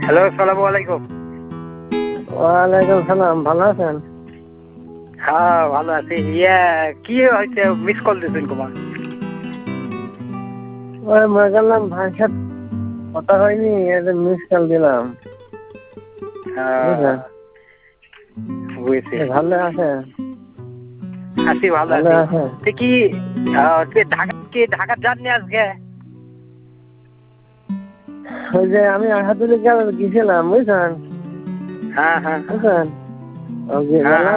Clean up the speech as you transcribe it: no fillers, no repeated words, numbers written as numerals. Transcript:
Hello, সালামু আলাইকুম। ওয়ালাইকুম সালাম, ভালো আছেন? হ্যাঁ, ভালো আছি। কি হয়েছে, মিস কল দিয়েছেন কুমার? ওই মনে করলাম ভাইয়ের সাথে কথা হয়নি, মিস কল দিলাম। বুঝলেন? বুঝেছি। ভালো আছেন? আছি, ভালো ভালো আছি। আছেন? তুই ঢাকা যাননি আজকে? ওই যে আমি আহাদুল গেছিলাম, বুঝছেন? হ্যাঁ, হ্যাঁ, বুঝছেন? হ্যাঁ, গেলাম।